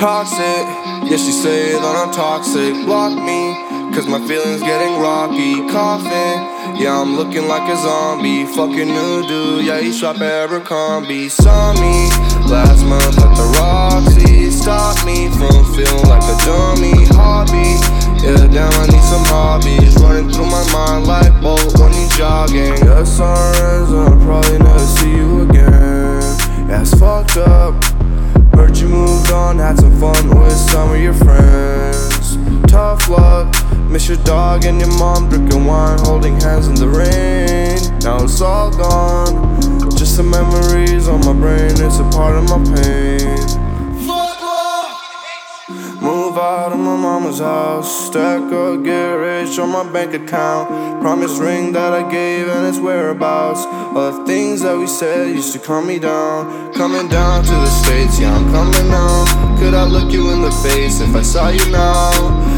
Toxic, yeah, she say that I'm toxic. Block me, cause my feelings getting rocky. Coughing, yeah, I'm looking like a zombie. Fucking new dude, yeah, he shop at Abercrombie. Saw me last month at the Roxy. Stopped me from feeling like a dummy. Hobby, yeah, damn, I need some hobbies. Running through my mind like Bolt when he's jogging. Yeah, sunrise, I'll probably never see you again. Yeah, it's fucked up. Heard you moved on, had some fun with some of your friends. Tough luck, miss your dog and your mom drinking wine, holding hands in the rain. Now it's all gone, just some memories on my brain, it's a part of my pain. Move out of my mama's house, stack up, get rich on my bank account. Promise ring that I gave and its whereabouts. All the things that we said used to calm me down. Coming down to the States, yeah, I'm coming now. Could I look you in the face if I saw you now?